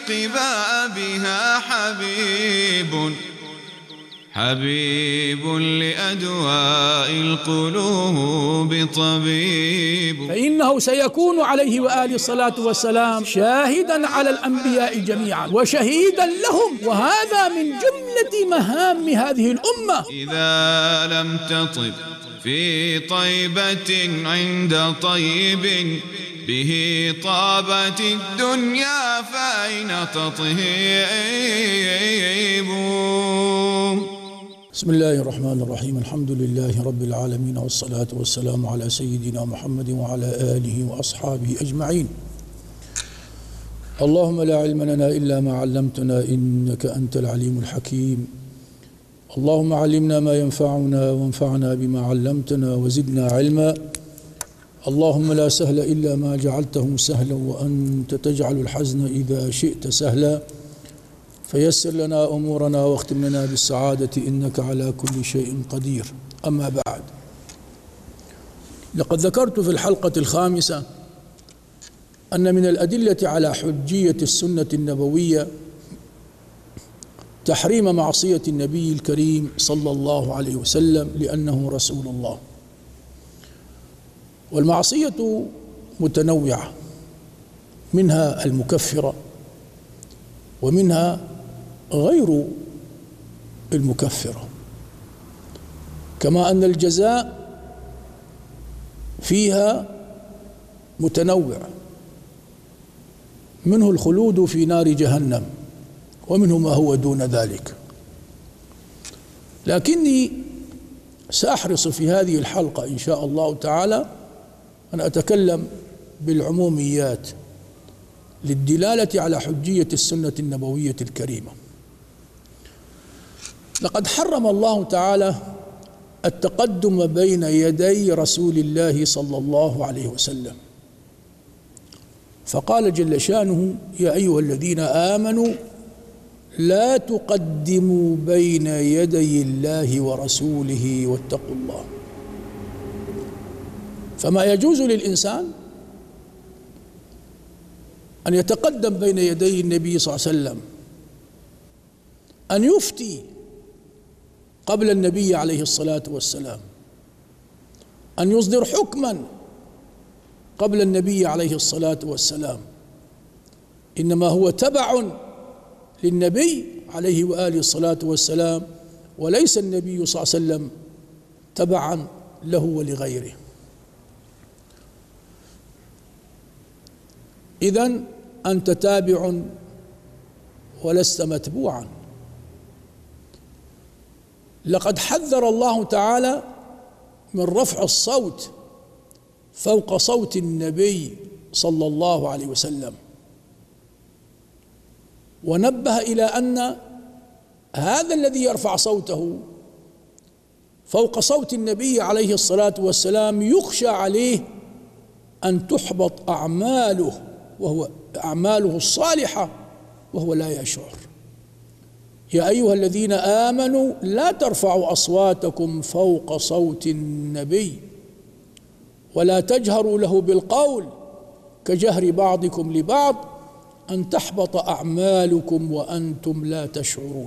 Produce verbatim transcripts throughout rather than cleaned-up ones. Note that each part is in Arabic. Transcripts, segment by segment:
قبابها حبيب حبيب لأدواء القلوب طبيب. فإنه سيكون عليه وآله الصلاة والسلام شاهدا على الأنبياء جميعا وشهيدا لهم، وهذا من جملة مهام هذه الأمة. إذا لم تطب في طيبة عند طيب به طابت الدنيا فأين تطيب. بسم الله الرحمن الرحيم. الحمد لله رب العالمين، والصلاة والسلام على سيدنا محمد وعلى آله وأصحابه أجمعين. اللهم لا علم لنا إلا ما علمتنا إنك أنت العليم الحكيم. اللهم علمنا ما ينفعنا وانفعنا بما علمتنا وزدنا علما. اللهم لا سهل إلا ما جعلته سهلا وأنت تجعل الحزن إذا شئت سهلا، فيسر لنا أمورنا واختم لنا بالسعادة إنك على كل شيء قدير. أما بعد، لقد ذكرت في الحلقة الخامسة أن من الأدلة على حجية السنة النبوية تحريم معصية النبي الكريم صلى الله عليه وسلم لأنه رسول الله. والمعصية متنوعة، منها المكفرة ومنها غير المكفرة، كما أن الجزاء فيها متنوع، منه الخلود في نار جهنم ومنه ما هو دون ذلك. لكني سأحرص في هذه الحلقة إن شاء الله تعالى أن أتكلم بالعموميات للدلالة على حجية السنة النبوية الكريمة. لقد حرم الله تعالى التقدم بين يدي رسول الله صلى الله عليه وسلم، فقال جل شانه: يا أيها الذين آمنوا لا تقدموا بين يدي الله ورسوله واتقوا الله. فما يجوز للإنسان أن يتقدم بين يدي النبي صلى الله عليه وسلم، أن يفتي قبل النبي عليه الصلاة والسلام، أن يصدر حكما قبل النبي عليه الصلاة والسلام، إنما هو تبع للنبي عليه وآله الصلاة والسلام، وليس النبي صلى الله عليه وسلم تبعا له ولغيره. إذن أنت تابع ولست متبوعا. لقد حذر الله تعالى من رفع الصوت فوق صوت النبي صلى الله عليه وسلم، ونبه إلى أن هذا الذي يرفع صوته فوق صوت النبي عليه الصلاة والسلام يخشى عليه أن تحبط أعماله، وهو أعماله الصالحة وهو لا يشعر. يا أيها الذين آمنوا لا ترفعوا أصواتكم فوق صوت النبي ولا تجهروا له بالقول كجهر بعضكم لبعض أن تحبط أعمالكم وأنتم لا تشعرون.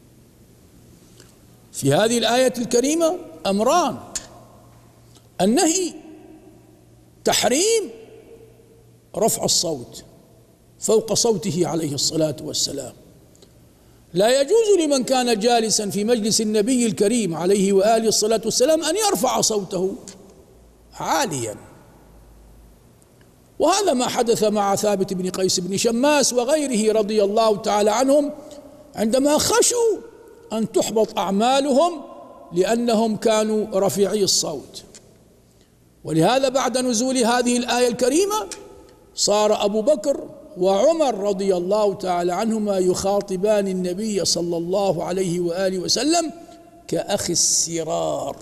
في هذه الآية الكريمة أمران: النهي تحريم رفع الصوت فوق صوته عليه الصلاة والسلام، لا يجوز لمن كان جالسا في مجلس النبي الكريم عليه وآله الصلاة والسلام أن يرفع صوته عاليا. وهذا ما حدث مع ثابت بن قيس بن شماس وغيره رضي الله تعالى عنهم عندما خشوا أن تحبط أعمالهم لأنهم كانوا رفيعي الصوت. ولهذا بعد نزول هذه الآية الكريمة صار أبو بكر وعمر رضي الله تعالى عنهما يخاطبان النبي صلى الله عليه وآله وسلم كأخي السرار.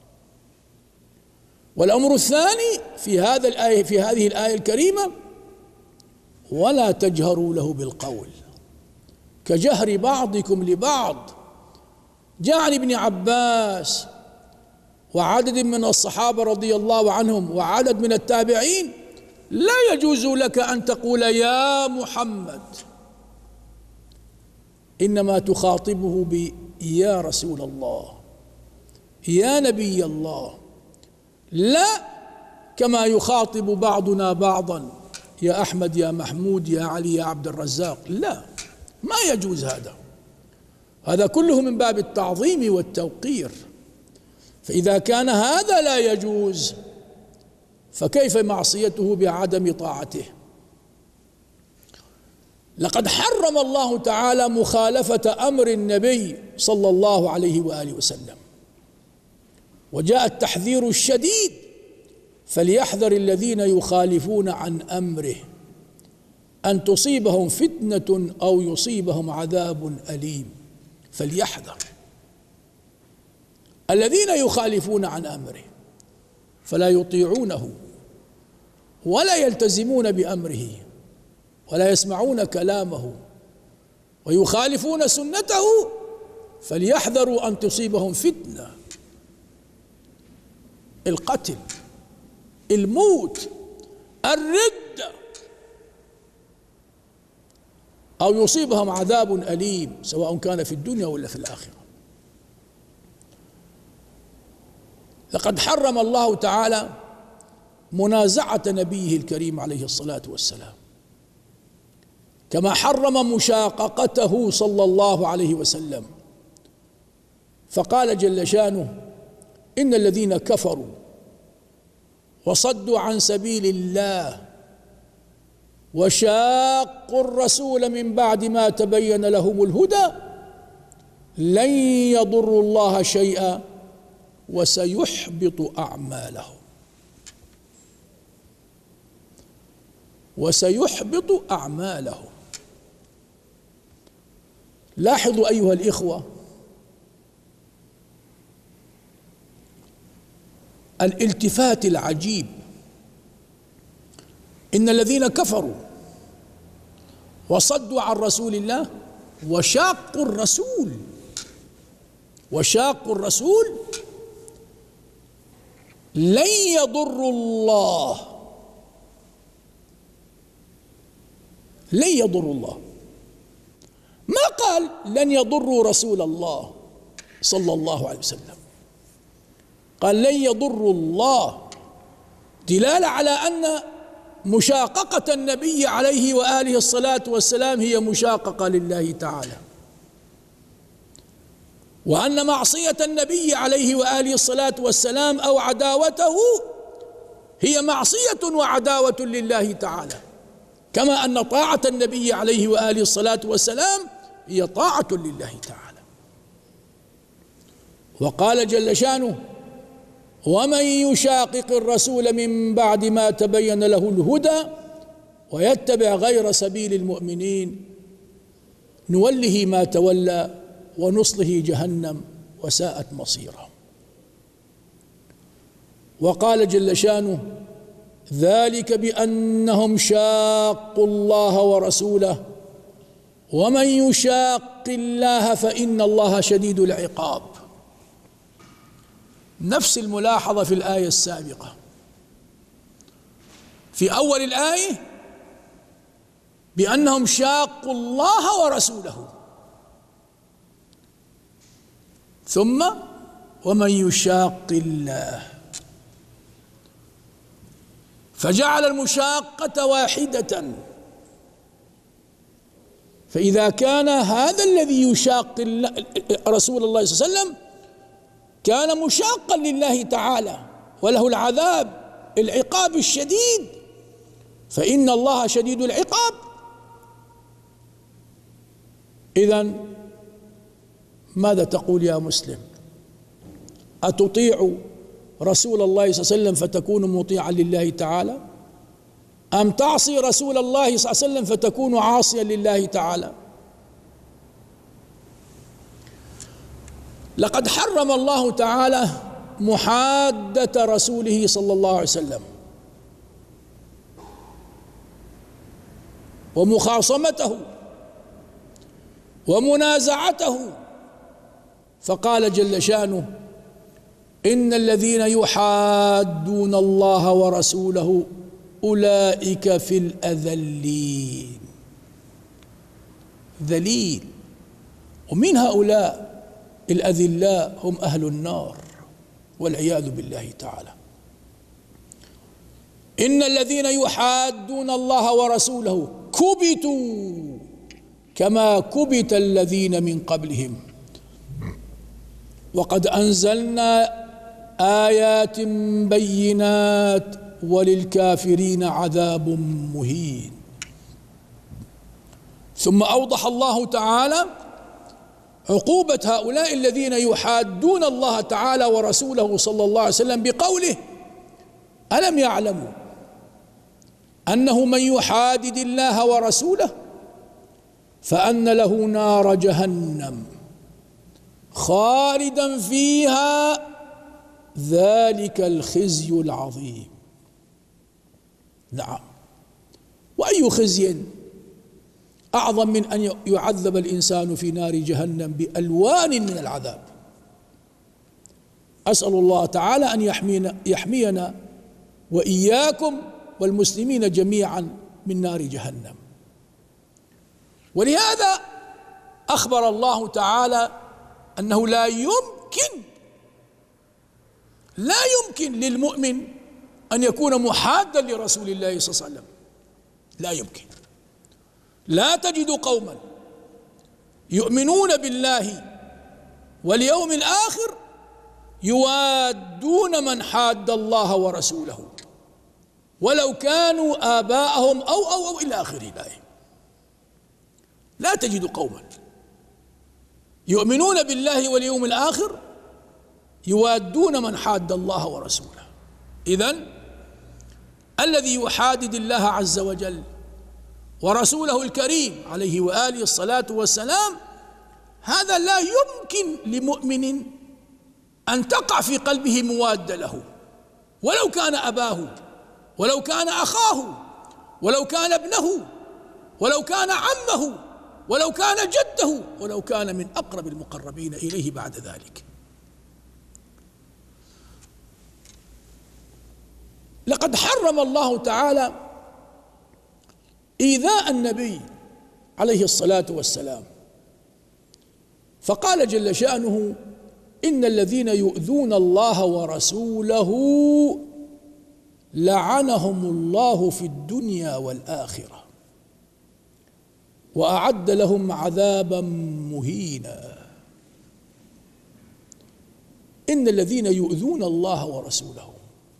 والأمر الثاني في هذا الآية في هذه الآية الكريمة: ولا تجهروا له بالقول كجهر بعضكم لبعض. جاء عن ابن عباس وعدد من الصحابة رضي الله عنهم وعدد من التابعين: لا يجوز لك أن تقول يا محمد إنما تخاطبه ب يا رسول الله، يا نبي الله، لا كما يخاطب بعضنا بعضا يا أحمد يا محمود يا علي يا عبد الرزاق. لا، ما يجوز هذا، هذا كله من باب التعظيم والتوقير. فإذا كان هذا لا يجوز فكيف معصيته بعدم طاعته؟ لقد حرم الله تعالى مخالفة أمر النبي صلى الله عليه وآله وسلم، وجاء التحذير الشديد: فليحذر الذين يخالفون عن أمره أن تصيبهم فتنة أو يصيبهم عذاب أليم. فليحذر الذين يخالفون عن أمره، فلا يطيعونه ولا يلتزمون بأمره ولا يسمعون كلامه ويخالفون سنته، فليحذروا أن تصيبهم فتنة، القتل، الموت، الردة، أو يصيبهم عذاب أليم سواء كان في الدنيا ولا في الآخرة. لقد حرم الله تعالى منازعة نبيه الكريم عليه الصلاة والسلام، كما حرم مشاققته صلى الله عليه وسلم، فقال جل شانه: إن الذين كفروا وصدوا عن سبيل الله وشاقوا الرسول من بعد ما تبين لهم الهدى لن يضروا الله شيئا وسيحبط أعمالهم وسيحبط أعمالهم. لاحظوا أيها الإخوة الالتفات العجيب: إن الذين كفروا وصدوا عن رسول الله وشاقوا الرسول وشاقوا الرسول لن يضروا الله لن يضروا الله ما قال لن يضروا رسول الله صلى الله عليه وسلم، قال لن يضروا الله، دلالة على أن مشاققة النبي عليه وآله الصلاة والسلام هي مشاققة لله تعالى، وأن معصية النبي عليه وآله الصلاة والسلام أو عداوته هي معصية وعداوة لله تعالى، كما أن طاعة النبي عليه وآله الصلاة والسلام هي طاعة لله تعالى. وقال جل شانه: ومن يشاقق الرسول من بعد ما تبين له الهدى ويتبع غير سبيل المؤمنين نوله ما تولى ونصله جهنم وساءت مصيره. وقال جل شانه: ذلك بأنهم شاقوا الله ورسوله ومن يشاق الله فإن الله شديد العقاب. نفس الملاحظة في الآية السابقة. في أول الآية بأنهم شاقوا الله ورسوله، ثم ومن يشاق الله، فجعل المشاقة واحدة. فإذا كان هذا الذي يشاق رسول الله صلى الله عليه وسلم كان مشاقا لله تعالى وله العذاب العقاب الشديد، فإن الله شديد العقاب. إذن ماذا تقول يا مسلم؟ أتطيع رسول الله صلى الله عليه وسلم فتكون مطيعا لله تعالى، أم تعصي رسول الله صلى الله عليه وسلم فتكون عاصيا لله تعالى؟ لقد حرم الله تعالى محادة رسوله صلى الله عليه وسلم ومخاصمته ومنازعته، فقال جل شانه: إن الذين يحادون الله ورسوله أولئك في الأذلين. ذليل، ومن هؤلاء الأذلاء هم أهل النار والعياذ بالله تعالى. إن الذين يحادون الله ورسوله كبتوا كما كبت الذين من قبلهم وقد أنزلنا آيات بينات وللكافرين عذاب مهين. ثم أوضح الله تعالى عقوبة هؤلاء الذين يحادون الله تعالى ورسوله صلى الله عليه وسلم بقوله: ألم يعلموا أنه من يحادد الله ورسوله فأن له نار جهنم خالدا فيها ذلك الخزي العظيم. نعم، وأي خزي أعظم من أن يعذب الإنسان في نار جهنم بألوان من العذاب. أسأل الله تعالى أن يحمينا, يحمينا وإياكم والمسلمين جميعا من نار جهنم. ولهذا أخبر الله تعالى أنه لا يمكن لا يمكن للمؤمن أن يكون محادا لرسول الله صلى الله عليه وسلم، لا يمكن. لا تجد قوما يؤمنون بالله واليوم الآخر يوادون من حاد الله ورسوله ولو كانوا آباءهم أو أو أو إلى آخر الآية. لا تجد قوما يؤمنون بالله واليوم الآخر يوادون من حاد الله ورسوله. إذن الذي يحادد الله عز وجل ورسوله الكريم عليه وآله الصلاة والسلام، هذا لا يمكن لمؤمن أن تقع في قلبه موادة له، ولو كان أباه، ولو كان أخاه، ولو كان ابنه، ولو كان عمه، ولو كان جده، ولو كان من أقرب المقربين إليه بعد ذلك. لقد حرم الله تعالى إيذاء النبي عليه الصلاة والسلام، فقال جل شأنه: إن الذين يؤذون الله ورسوله لعنهم الله في الدنيا والآخرة وأعد لهم عذابا مهينا. إن الذين يؤذون الله ورسوله،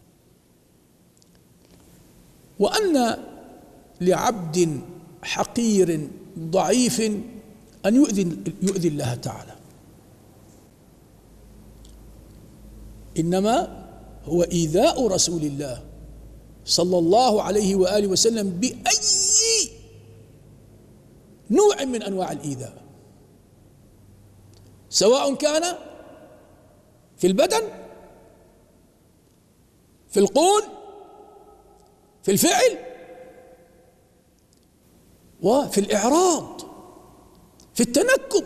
وأن لعبد حقير ضعيف أن يؤذي يؤذي الله تعالى، إنما هو إيذاء رسول الله صلى الله عليه وآله وسلم بأي نوع من أنواع الإيذاء، سواء كان في البدن، في القول، في الفعل، وفي الإعراض، في التنكب.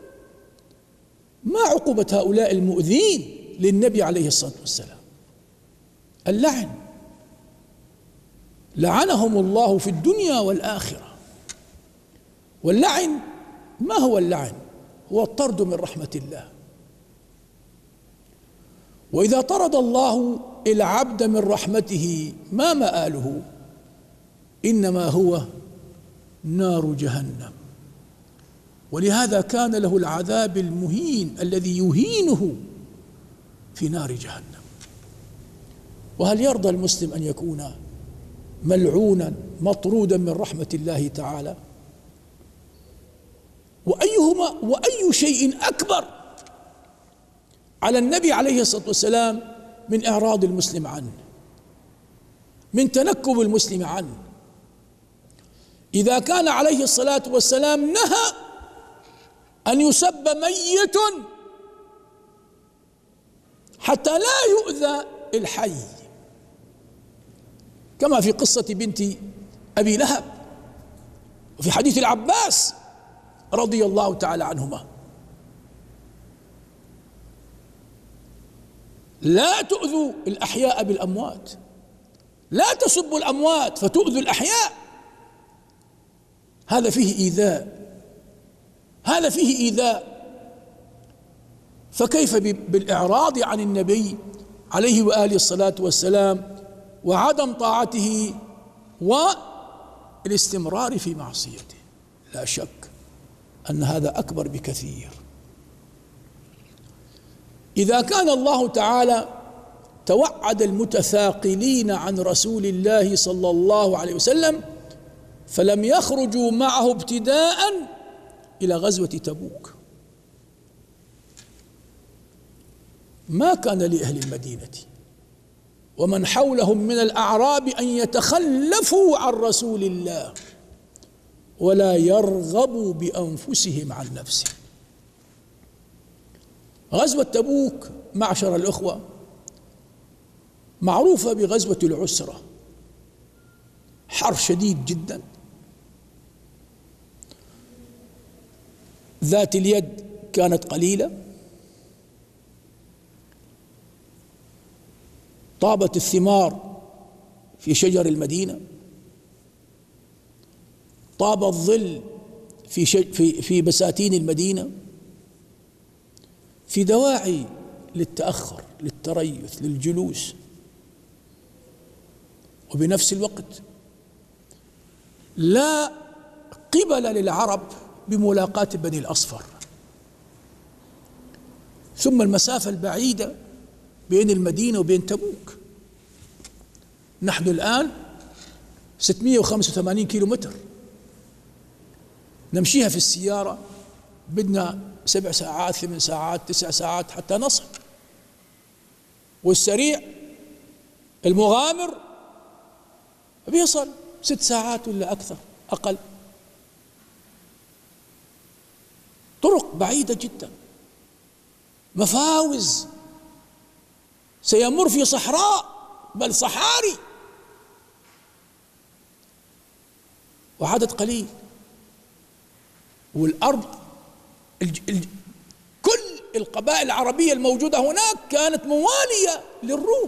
ما عقوبة هؤلاء المؤذين للنبي عليه الصلاة والسلام؟ اللعن، لعنهم الله في الدنيا والآخرة. واللعن ما هو اللعن؟ هو الطرد من رحمة الله. وإذا طرد الله العبد من رحمته ما مآله؟ إنما هو نار جهنم. ولهذا كان له العذاب المهين الذي يهينه في نار جهنم. وهل يرضى المسلم أن يكون ملعونا مطرودا من رحمة الله تعالى؟ وأيهما وأي شيء أكبر على النبي عليه الصلاة والسلام من إعراض المسلم عنه، من تنكب المسلم عنه؟ إذا كان عليه الصلاة والسلام نهى أن يسب ميت حتى لا يؤذى الحي، كما في قصة بنت أبي لهب وفي حديث العباس رضي الله تعالى عنهما: لا تؤذوا الأحياء بالأموات، لا تسبوا الأموات فتؤذوا الأحياء. هذا فيه إيذاء، هذا فيه إيذاء فكيف بالإعراض عن النبي عليه وآله الصلاة والسلام وعدم طاعته والاستمرار في معصيته؟ لا شك أن هذا أكبر بكثير. إذا كان الله تعالى توعد المتثاقلين عن رسول الله صلى الله عليه وسلم فلم يخرجوا معه ابتداء إلى غزوة تبوك، ما كان لأهل المدينة ومن حولهم من الأعراب أن يتخلفوا عن رسول الله ولا يرغبوا بأنفسهم عن نفسه. غزوة تبوك معشر الأخوة معروفة بغزوة العسرة، حر شديد جدا، ذات اليد كانت قليلة، طابت الثمار في شجر المدينة، طاب الظل في في في بساتين المدينة، في دواعي للتأخر، للتريث، للجلوس، وبنفس الوقت لا قبل للعرب بملاقاة بني الأصفر، ثم المسافة البعيدة بين المدينة وبين تبوك. نحن الآن ستمائة وخمسة وثمانين كيلو متر نمشيها في السيارة، بدنا سبع ساعات ثمان ساعات تسع ساعات حتى نصل، والسريع المغامر بيصل ست ساعات ولا أكثر أقل. طرق بعيدة جدا، مفاوز، سيمر في صحراء بل صحاري، وعدد قليل، والأرض الج... الج... كل القبائل العربية الموجودة هناك كانت موالية للروم.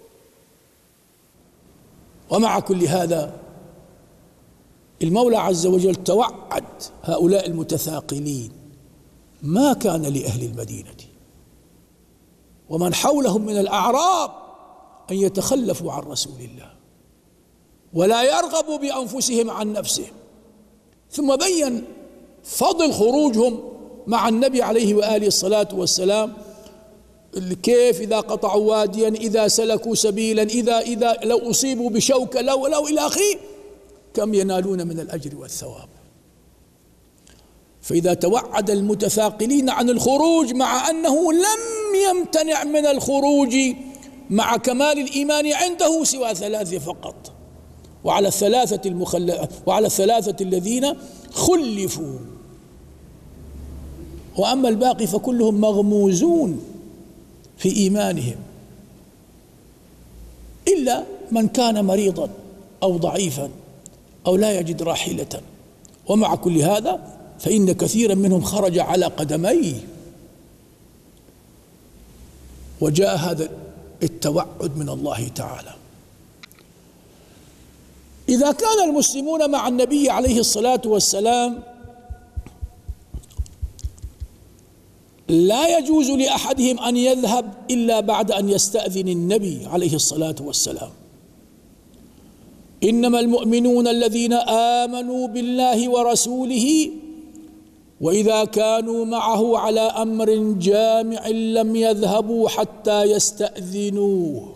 ومع كل هذا المولى عز وجل توعد هؤلاء المتثاقلين، ما كان لأهل المدينة ومن حولهم من الأعراب أن يتخلفوا عن رسول الله ولا يرغبوا بأنفسهم عن نفسهم. ثم بين فضل خروجهم مع النبي عليه وآله الصلاة والسلام، كيف إذا قطعوا واديا، إذا سلكوا سبيلا، إذا إذا لو أصيبوا بشوكة، لو لو إلى آخره، كم ينالون من الأجر والثواب. فإذا توعد المتثاقلين عن الخروج مع أنه لم يمتنع من الخروج مع كمال الإيمان عنده سوى ثلاثة فقط، وعلى الثلاثة المخل... وعلى الثلاثة الذين خلفوا، وأما الباقي فكلهم مغموزون في إيمانهم إلا من كان مريضا أو ضعيفا أو لا يجد راحلة. ومع كل هذا فإن كثيرا منهم خرج على قدميه، وجاء هذا التوعد من الله تعالى. إذا كان المسلمون مع النبي عليه الصلاة والسلام لا يجوز لأحدهم أن يذهب إلا بعد أن يستأذن النبي عليه الصلاة والسلام. إنما المؤمنون الذين آمنوا بالله ورسوله وإذا كانوا معه على أمر جامع لم يذهبوا حتى يستأذنوه.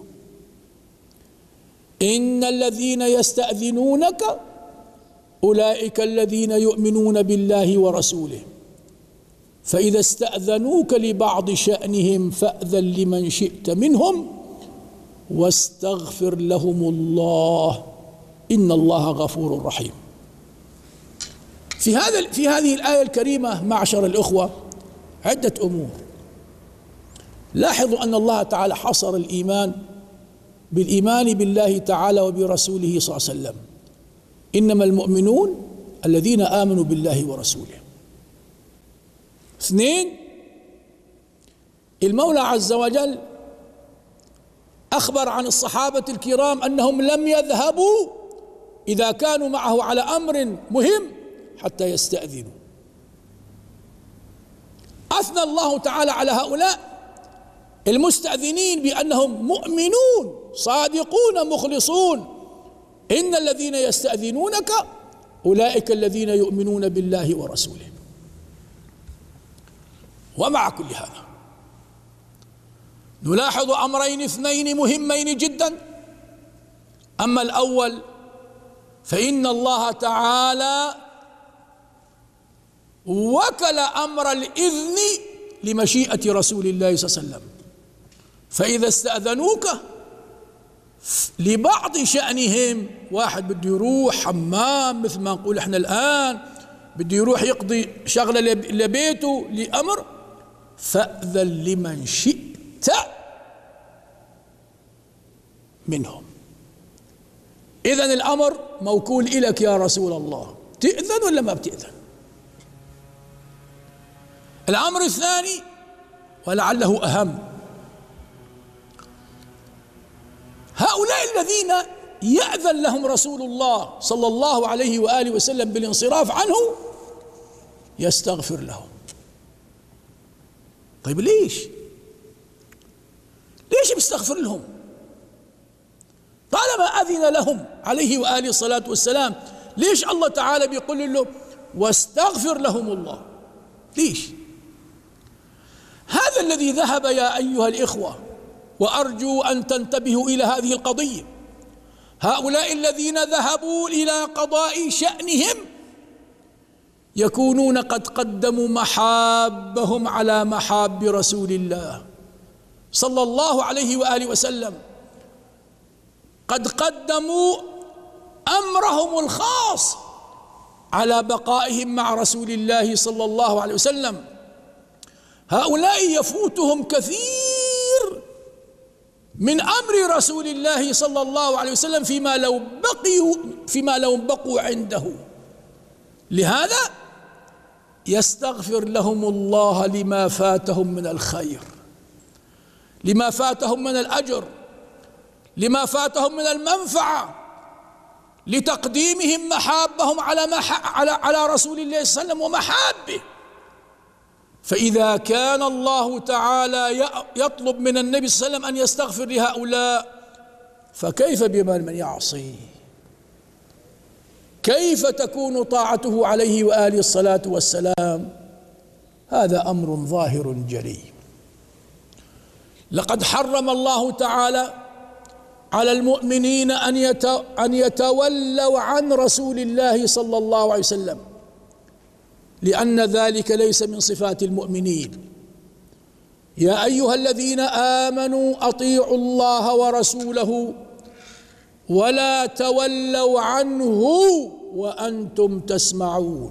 إن الذين يستأذنونك أولئك الذين يؤمنون بالله ورسوله فإذا استأذنوك لبعض شأنهم فأذن لمن شئت منهم واستغفر لهم الله إن الله غفور رحيم. في هذا في هذه الآية الكريمة معشر الأخوة عدة أمور. لاحظوا أن الله تعالى حصر الإيمان بالإيمان بالله تعالى وبرسوله صلى الله عليه وسلم. إنما المؤمنون الذين آمنوا بالله ورسوله. اثنين، المولى عز وجل أخبر عن الصحابة الكرام أنهم لم يذهبوا إذا كانوا معه على أمر مهم حتى يستأذنوا. أثنى وأثنى الله تعالى على هؤلاء المستأذنين بأنهم مؤمنون صادقون مخلصون. إن الذين يستأذنونك أولئك الذين يؤمنون بالله ورسوله. ومع كل هذا نلاحظ أمرين اثنين مهمين جدا. أما الأول فإن الله تعالى وكل أمر الإذن لمشيئة رسول الله صلى الله عليه وسلم، فإذا استأذنوك لبعض شأنهم، واحد بده يروح حمام مثل ما نقول احنا الآن، بده يروح يقضي شغلة لبيته لأمر، فأذن لمن شئت منهم. إذن الأمر موكول إليك يا رسول الله، تأذن ولا ما بتأذن؟ الأمر الثاني ولعله أهم، هؤلاء الذين يأذن لهم رسول الله صلى الله عليه وآله وسلم بالانصراف عنه يستغفر لهم. طيب ليش؟ ليش بيستغفر لهم؟ طالما أذن لهم عليه وآله الصلاة والسلام، ليش الله تعالى بيقول له واستغفر لهم الله؟ ليش؟ هذا الذي ذهب يا أيها الإخوة، وأرجو أن تنتبهوا إلى هذه القضية. هؤلاء الذين ذهبوا إلى قضاء شأنهم يكونون قد قدموا محابهم على محاب رسول الله صلى الله عليه وآله وسلم، قد قدموا أمرهم الخاص على بقائهم مع رسول الله صلى الله عليه وسلم. هؤلاء يفوتهم كثير من أمر رسول الله صلى الله عليه وسلم فيما لو بقيوا فيما لو بقوا عنده. لهذا يستغفر لهم الله لما فاتهم من الخير، لما فاتهم من الأجر، لما فاتهم من المنفعة، لتقديمهم محابهم على مح... على على رسول الله صلى الله عليه وسلم ومحابه. فإذا كان الله تعالى يطلب من النبي صلى الله عليه وسلم أن يستغفر لهؤلاء، فكيف بمن من يعصي؟ كيف تكون طاعته عليه وآله الصلاة والسلام؟ هذا أمر ظاهر جلي. لقد حرم الله تعالى على المؤمنين أن يتولوا عن رسول الله صلى الله عليه وسلم، لأن ذلك ليس من صفات المؤمنين. يا أيها الذين آمنوا أطيعوا الله ورسوله ولا تولوا عنه وأنتم تسمعون،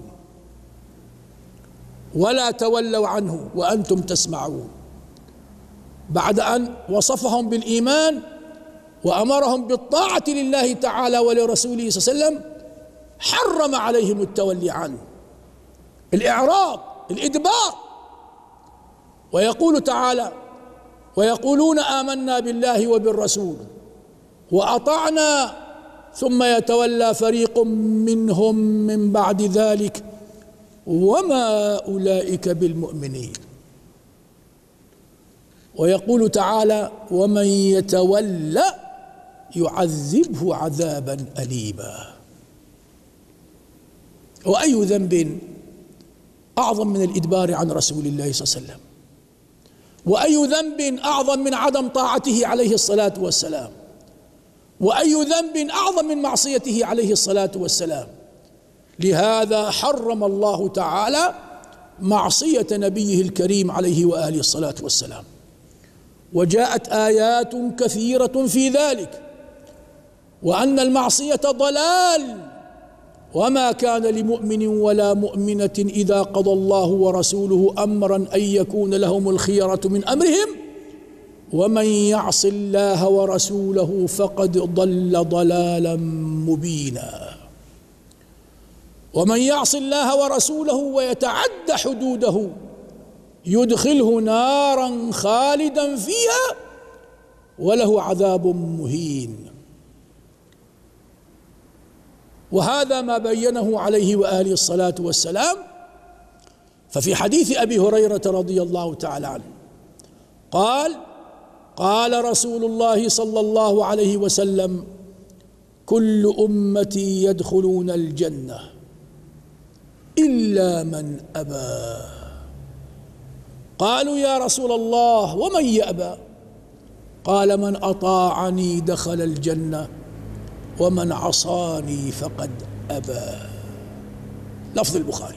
ولا تولوا عنه وأنتم تسمعون. بعد أن وصفهم بالإيمان وأمرهم بالطاعة لله تعالى ولرسوله صلى الله عليه وسلم، حرم عليهم التولي عنه، الإعراض، الإدبار. ويقول تعالى: ويقولون آمنا بالله وبالرسول وأطعنا ثم يتولى فريق منهم من بعد ذلك وما أولئك بالمؤمنين. ويقول تعالى: ومن يتولى يعذبه عذابا أليما. وأي ذنب أعظم من الإدبار عن رسول الله صلى الله عليه وسلم؟ وأي ذنب أعظم من عدم طاعته عليه الصلاة والسلام؟ وأي ذنب أعظم من معصيته عليه الصلاة والسلام؟ لهذا حرم الله تعالى معصية نبيه الكريم عليه وآله الصلاة والسلام. وجاءت آيات كثيرة في ذلك، وأن المعصية ضلال، وما كان لمؤمن ولا مؤمنة إذا قضى الله ورسوله أمرا أن يكون لهم الخيرة من أمرهم ومن يعص الله ورسوله فقد ضل ضلالا مبينا. ومن يعص الله ورسوله ويتعد حدوده يدخله نارا خالدا فيها وله عذاب مهين. وهذا ما بينه عليه وآله الصلاة والسلام ففي حديث أبي هريرة رضي الله تعالى عنه قال قال رسول الله صلى الله عليه وسلم: كل أمتي يدخلون الجنة إلا من أبى. قالوا: يا رسول الله ومن يأبى؟ قال: من أطاعني دخل الجنة ومن عصاني فقد أبى. لفظ البخاري: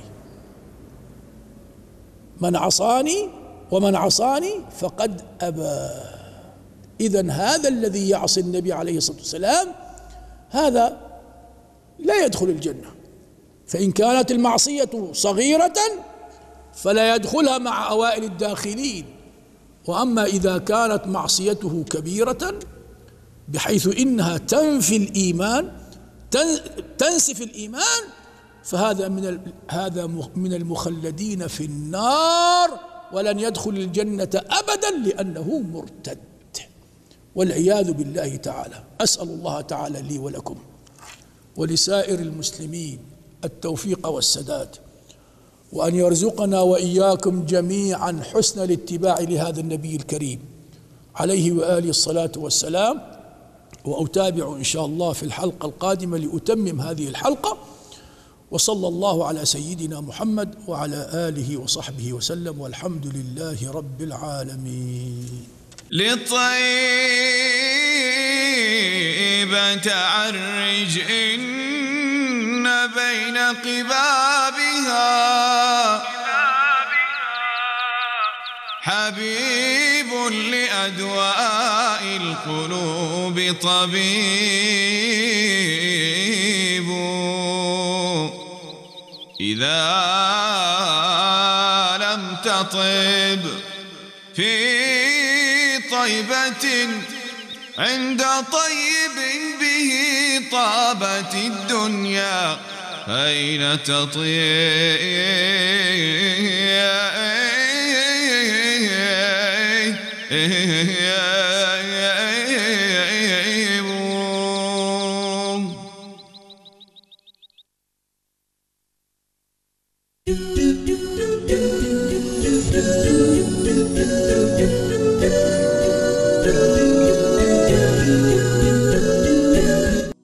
من عصاني ومن عصاني فقد أبى. إذن هذا الذي يعصي النبي عليه الصلاة والسلام هذا لا يدخل الجنة، فإن كانت المعصية صغيرة فلا يدخلها مع أوائل الداخلين، وأما إذا كانت معصيته كبيرة بحيث إنها تنفي الإيمان تنسف الإيمان فهذا من هذا من المخلدين في النار ولن يدخل الجنة أبدا لأنه مرتد والعياذ بالله تعالى. أسأل الله تعالى لي ولكم ولسائر المسلمين التوفيق والسداد، وأن يرزقنا وإياكم جميعا حسن الاتباع لهذا النبي الكريم عليه وآله الصلاة والسلام. وأتابع إن شاء الله في الحلقة القادمة لأتمم هذه الحلقة. وصلى الله على سيدنا محمد وعلى آله وصحبه وسلم، والحمد لله رب العالمين. للطيبة تعرج إن بين قبابها حبيب لأدواء القلوب طبيب. إذا لم تطب في طيبة عند طيب به طابت الدنيا، أين تطيب؟